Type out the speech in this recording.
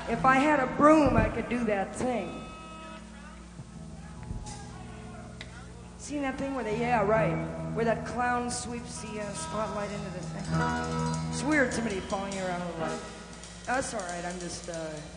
If I had a broom, I could do that thing. Seen that thing where they, yeah, right, where that clown sweeps the spotlight into the thing? It's weird, somebody following you around with a light. That's all right, I'm just